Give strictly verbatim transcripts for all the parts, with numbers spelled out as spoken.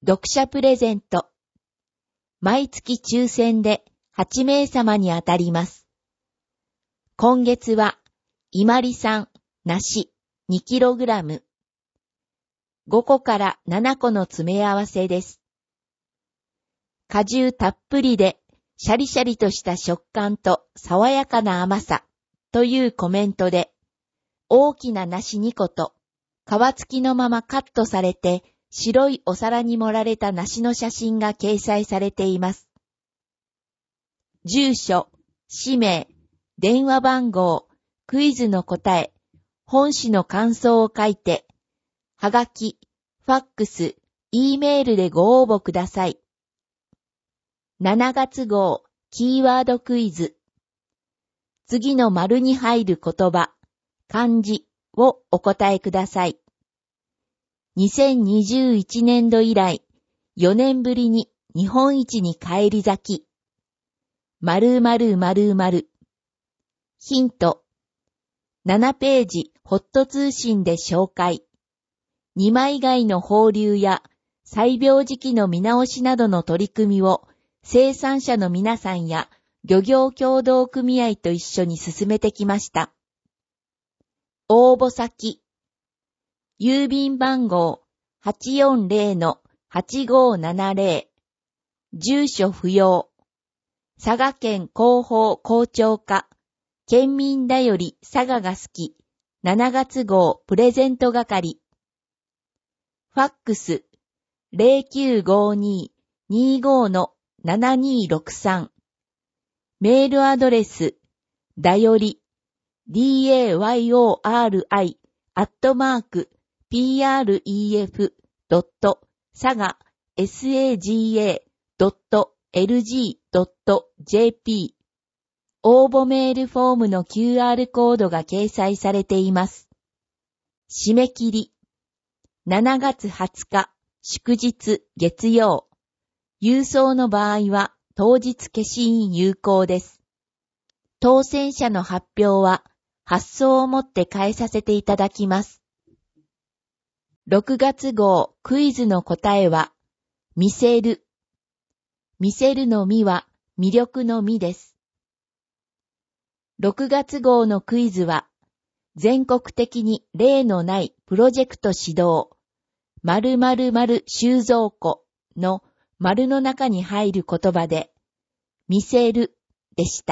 読者プレゼント。毎月抽選ではちめいさまに当たります。今月は、伊万里産梨 にキログラム。ごこからななこの詰め合わせです。果汁たっぷりで、シャリシャリとした食感と爽やかな甘さというコメントで、大きな梨にこと、皮付きのままカットされて白いお皿に盛られた梨の写真が掲載されています。住所、氏名、電話番号、クイズの答え、本誌の感想を書いて、はがき、ファックス、Eメールでご応募ください。しちがつ号、キーワードクイズ。次の丸に入る言葉、漢字をお答えください。にせんにじゅういちねんど以来、よねんぶりに日本一に返り咲き。〇〇〇〇。ヒント。ななページ、ホット通信で紹介。にまい貝の放流や採苗時期の見直しなどの取り組みを生産者の皆さんや漁業協同組合と一緒に進めてきました。応募先。郵便番号 はちよんぜろのはちごななぜろ。住所不要。佐賀県広報広聴課。県民だより佐賀が好き。しちがつ号プレゼント係。ファックス ゼロきゅうごに にごのななにろくさん。メールアドレス、だより、dayori アットマーク、pref.saga, saga.lg.jp。応募メールフォームの キューアール コードが掲載されています。締め切り。しちがつはつか、祝日、月曜。郵送の場合は当日消印有効です。当選者の発表は発送をもって返させていただきます。ろくがつ号クイズの答えは、見せる。見せるのみは魅力のみです。ろくがつ号のクイズは、全国的に例のないプロジェクト始動、〇〇〇収蔵庫の丸の中に入る言葉で、見せるでした。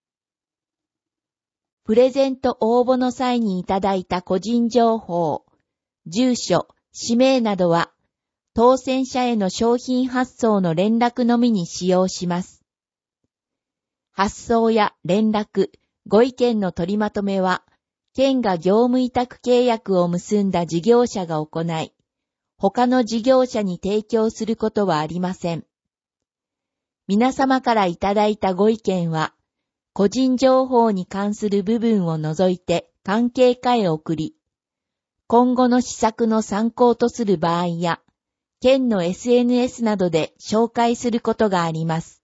プレゼント応募の際にいただいた個人情報、住所、氏名などは、当選者への商品発送の連絡のみに使用します。発送や連絡、ご意見の取りまとめは、県が業務委託契約を結んだ事業者が行い、他の事業者に提供することはありません。皆様からいただいたご意見は、個人情報に関する部分を除いて関係課へ送り、今後の施策の参考とする場合や、県の エスエヌエス などで紹介することがあります。